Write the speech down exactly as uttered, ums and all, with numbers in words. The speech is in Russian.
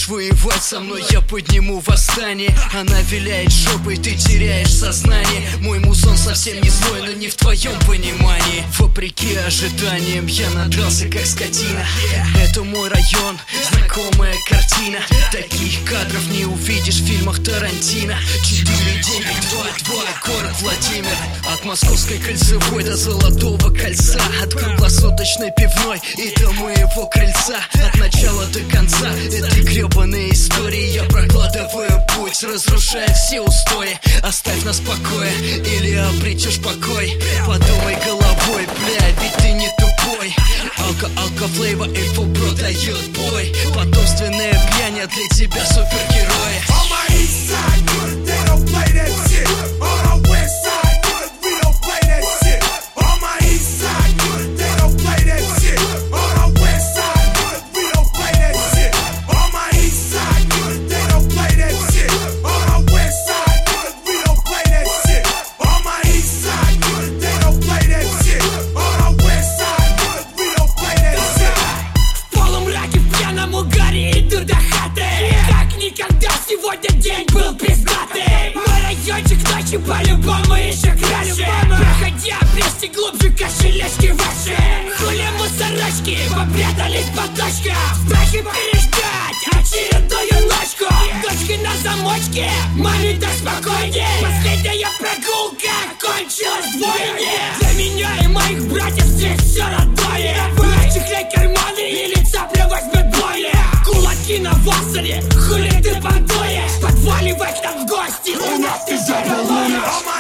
Хочешь воевать со мной, я подниму восстание. Она виляет жопой, ты теряешь сознание. Мой музон совсем не злой, но не в твоем понимании. Вопреки ожиданиям я надрался как скотина. Это мой район, знакомая картина. Таких кадров не увидишь в фильмах Тарантино. Четыре девять два два, город Владимир. От Московской кольцевой до Золотого кольца, от круглосуточной пивной и до моего крыльца. От начала до конца этой гребаной истории я прокладываю путь, разрушая все устои. Оставь нас в покое, или обретешь покой. Подумай головой, бля, ведь ты не тупой. Алка, алка, флейва, инфобро дает бой. Потомственная пьянь, а для тебя супергерои. On my east side, nigga, they don't play that shit. On our west side, nigga, we don't play that shit. On my east side, nigga, they don't play that shit. On our west side, nigga, we don't play that shit. On my east side, nigga, they don't play that shit. On our west side, nigga, we don't play that shit. On my east side, nigga, they don't play that shit. On our west side, nigga, we don't play that shit. В полумраке в пьяном угаре иду до хаты. Как никогда сегодня день был пиздатый. Мой райончик ночью по-любому еще краше. Проходя вместе глубже кошелечки ваши. Хули мусорочки попрятались под дочком. В страхе переждать очередную ночку. Дочки на замочке, маме так спокойнее. Последняя прогулка кончилась вдвойне. Для меня и моих братьев здесь все родное. Расчехляй карманы или цапля возьмет боли. Кулаки на вассале, хули ты понтуешь. Подваливай к нам в гости, у нас ты же балуешь.